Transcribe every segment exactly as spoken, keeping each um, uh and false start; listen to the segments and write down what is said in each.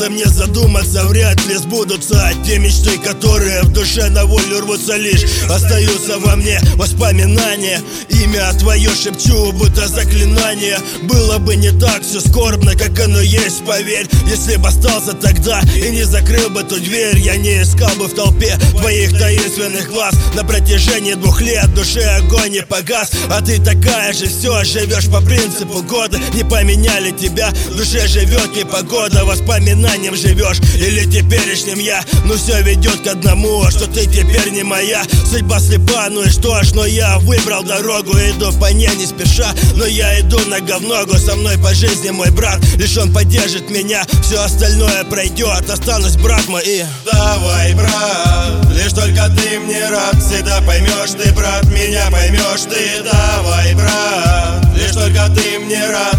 Стоило мне задуматься, вряд ли сбудутся те мечты, которые в душе на волю рвутся лишь. Остаются во мне воспоминания, имя твое шепчу, будто заклинание. Было бы не так все скорбно, как оно есть, поверь. Если бы остался тогда и не закрыл бы ту дверь, я не искал бы в толпе твоих таинственных глаз. На протяжении двух лет душе огонь не погас, а ты такая же, все живешь по принципу года. Не поменяли тебя, в душе живет непогода. Воспоминанием живешь или теперешним я, но все ведет к одному, что ты теперь не моя. Судьба слепа, ну и что ж, но я выбрал дорогу, иду по ней не спеша, но я иду нога в ногу. Со мной по жизни мой брат, лишь он поддержит меня, все остальное пройдет, останусь брат мой и... Давай, брат, лишь только ты мне рад, всегда поймешь ты, брат, меня поймешь ты. Давай, брат, лишь только ты мне рад.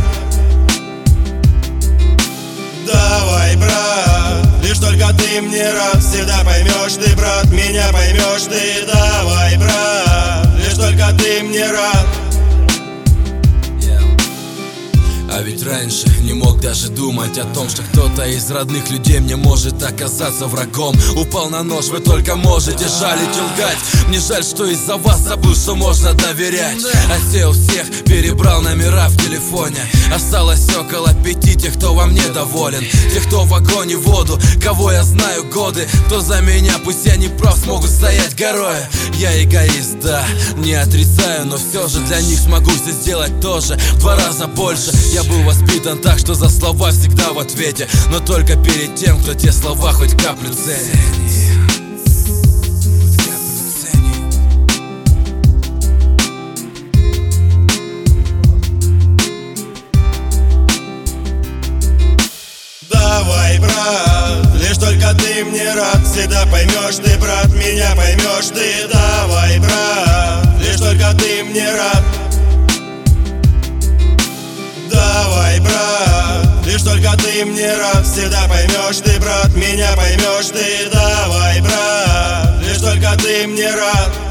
Давай, брат, лишь только ты мне рад, всегда поймешь ты, брат, меня поймешь ты. Давай, брат, лишь только ты мне рад. А ведь раньше не мог даже думать о том, что кто-то из родных людей мне может оказаться врагом. Упал на нож, вы только можете жалить и лгать. Мне жаль, что из-за вас забыл, что можно доверять. Отсеял всех, перебрал номера в телефоне. Осталось около пяти тех, кто во мне доволен. Тех, кто в огонь и воду, кого я знаю годы. Кто за меня, пусть я не прав, смогут стоять горой. Я эгоист, да, не отрицаю, но все же для них смогу все сделать тоже в два раза больше. Я был воспитан так, что за слова всегда в ответе, но только перед тем, кто те слова хоть каплю ценит. Давай, брат, лишь только ты мне рад, всегда поймешь ты, брат, меня поймешь ты. Давай, брат, лишь только ты мне рад. Давай, брат, лишь только ты мне рад, всегда поймешь ты, брат, меня поймешь ты. Давай, брат, лишь только ты мне рад.